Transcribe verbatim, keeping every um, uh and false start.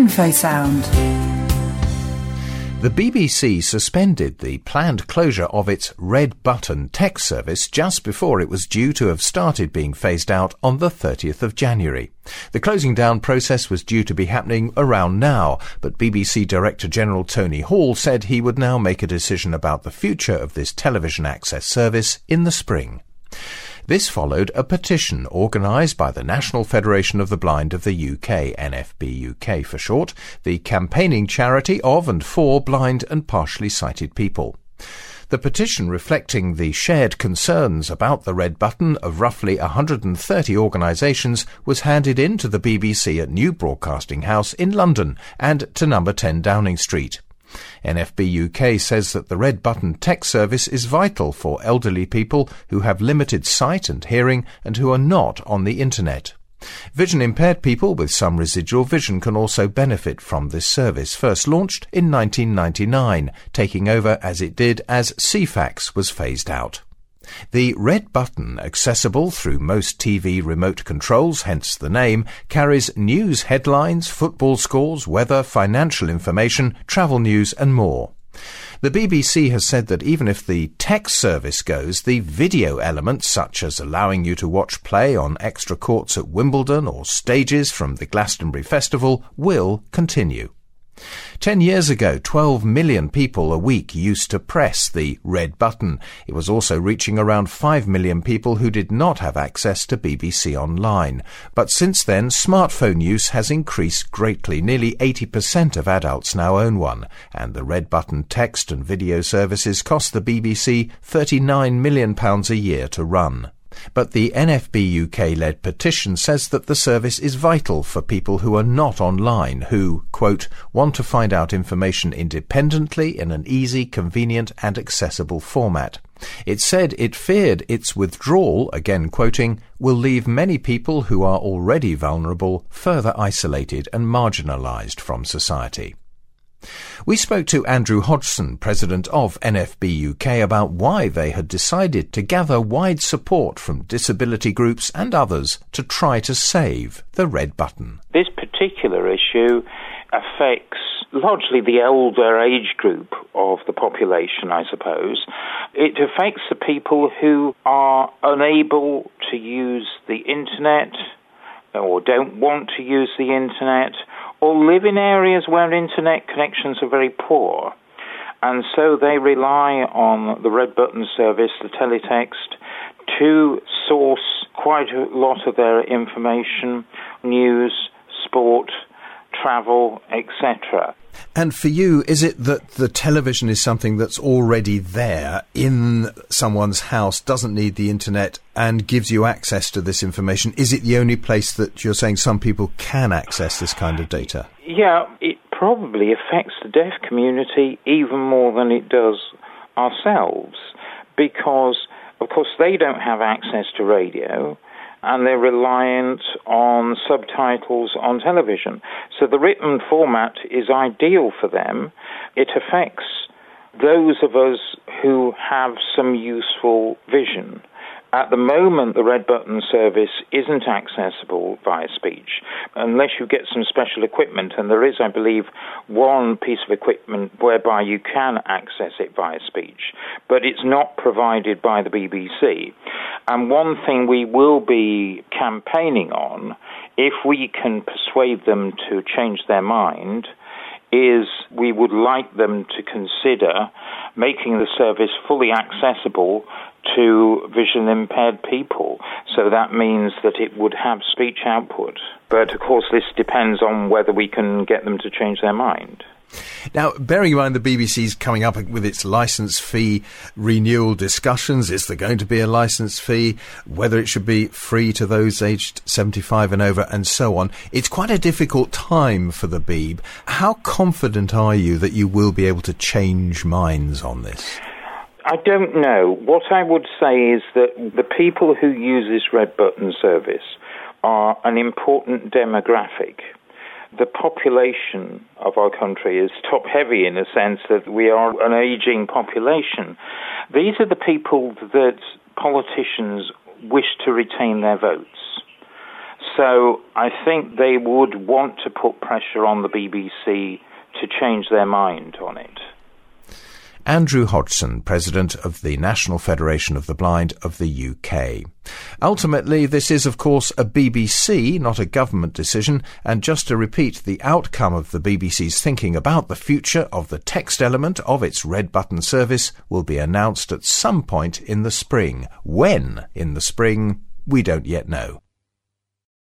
InfoSound. The B B C suspended the planned closure of its Red Button text service just before it was due to have started being phased out on the thirtieth of January. The closing down process was due to be happening around now, but B B C Director General Tony Hall said he would now make a decision about the future of this television access service in the spring. This followed a petition organised by the National Federation of the Blind of the U K, N F B U K for short, the campaigning charity of and for blind and partially sighted people. The petition, reflecting the shared concerns about the Red Button of roughly one hundred thirty organisations, was handed in to the B B C at New Broadcasting House in London and to number ten Downing Street. N F B U K says that the Red Button text service is vital for elderly people who have limited sight and hearing and who are not on the internet. Vision-impaired people with some residual vision can also benefit from this service, first launched in nineteen ninety-nine, taking over as it did as C FAX was phased out. The Red Button, accessible through most T V remote controls, hence the name, carries news headlines, football scores, weather, financial information, travel news and more. The B B C has said that even if the text service goes, the video elements, such as allowing you to watch play on extra courts at Wimbledon or stages from the Glastonbury Festival, will continue. Ten years ago, twelve million people a week used to press the Red Button. It was also reaching around five million people who did not have access to B B C Online. But since then, smartphone use has increased greatly. Nearly eighty percent of adults now own one, and the Red Button text and video services cost the B B C thirty-nine million pounds a year to run. But the N F B U K-led petition says that the service is vital for people who are not online, who, quote, want to find out information independently in an easy, convenient and accessible format. It said it feared its withdrawal, again quoting, will leave many people who are already vulnerable further isolated and marginalised from society. We spoke to Andrew Hodgson, president of N F B U K, about why they had decided to gather wide support from disability groups and others to try to save the Red Button. This particular issue affects largely the elder age group of the population, I suppose. It affects the people who are unable to use the internet or don't want to use the internet, or live in areas where internet connections are very poor. And so they rely on the Red Button service, the teletext, to source quite a lot of their information, news, sport, travel, et cetera. And for you, is it that the television is something that's already there in someone's house, doesn't need the internet, and gives you access to this information? Is it the only place that you're saying some people can access this kind of data? Yeah, it probably affects the deaf community even more than it does ourselves, because, of course, they don't have access to radio, and they're reliant on subtitles on television. So the written format is ideal for them. It affects those of us who have some useful vision. At the moment, the Red Button service isn't accessible via speech unless you get some special equipment, and there is, I believe, one piece of equipment whereby you can access it via speech, but it's not provided by the B B C. And one thing we will be campaigning on, if we can persuade them to change their mind, is we would like them to consider making the service fully accessible to vision-impaired people. So that means that it would have speech output. But, of course, this depends on whether we can get them to change their mind. Now, bearing in mind the B B C's coming up with its licence fee renewal discussions, is there going to be a licence fee, whether it should be free to those aged seventy-five and over, and so on, it's quite a difficult time for the B B. How confident are you that you will be able to change minds on this? I don't know. What I would say is that the people who use this Red Button service are an important demographic. The population of our country is top-heavy in the sense that we are an ageing population. These are the people that politicians wish to retain their votes. So I think they would want to put pressure on the B B C to change their mind on it. Andrew Hodgson, President of the National Federation of the Blind of the U K. Ultimately, this is, of course, a B B C, not a government decision, and just to repeat, the outcome of the B B C's thinking about the future of the text element of its red button service will be announced at some point in the spring. When in the spring, we don't yet know.